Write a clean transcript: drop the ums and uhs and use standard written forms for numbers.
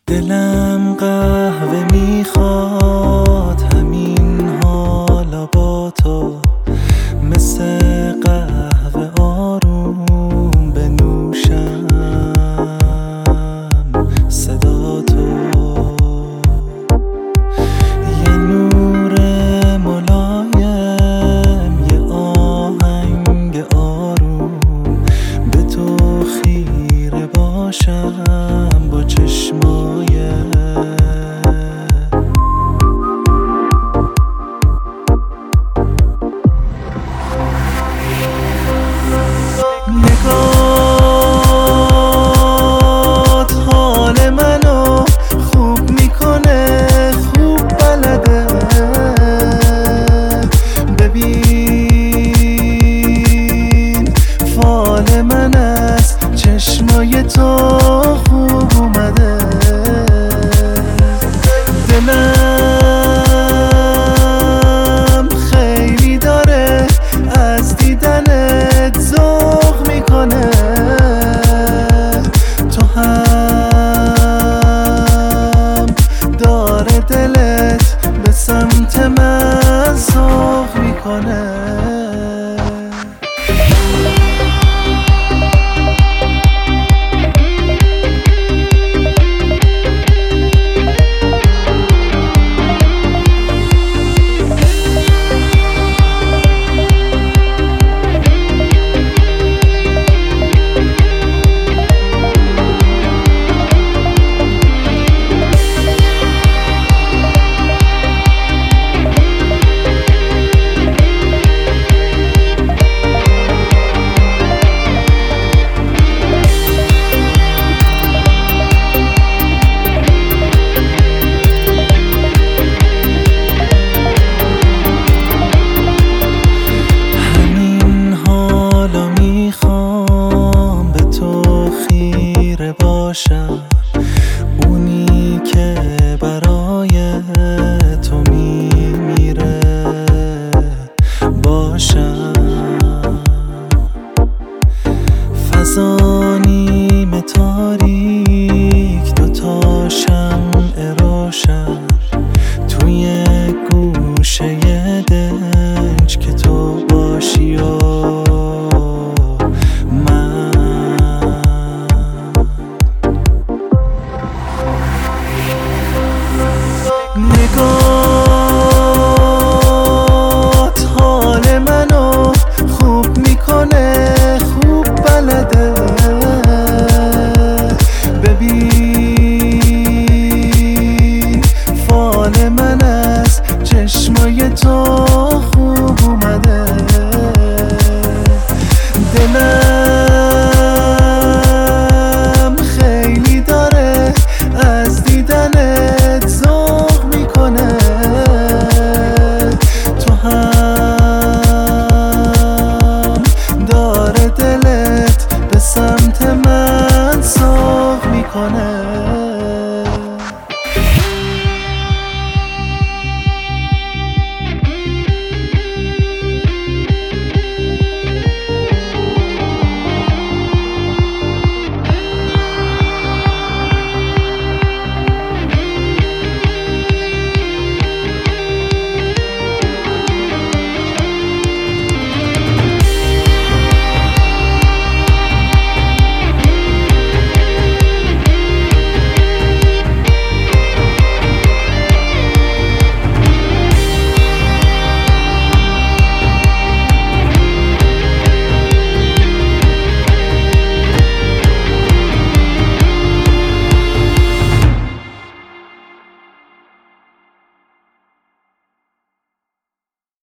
دلم قهوه میخواد همین حالا با تو، مثل قهوه آروم بنوشم صدا تو. یه نور ملایم، یه آهنگ آروم، به تو خیره باشم با چشمای نگات حال منو خوب میکنه، خوب بلده. ببین فال من از چشمای تو خوب اومده. دلم خیلی داره از دیدنت ذوق میکنه، تو هم داره دلت به سمت من ذوق میکنه. اونی که برای